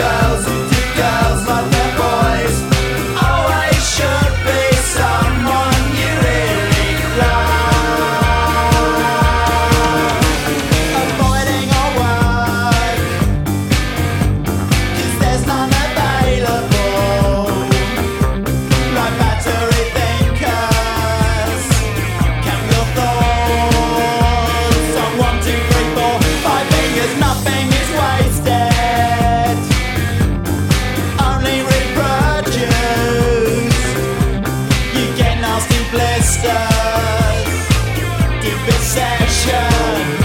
girls who do girls like they're boys. Always should be someone you really love. Avoiding all work, 'cause there's none available. Like battery thinkers, count your thoughts on 1, 2, 3, 4, 5 fingers. Nothing is wasted, only reproduce. You get nasty blisters, deep obsession.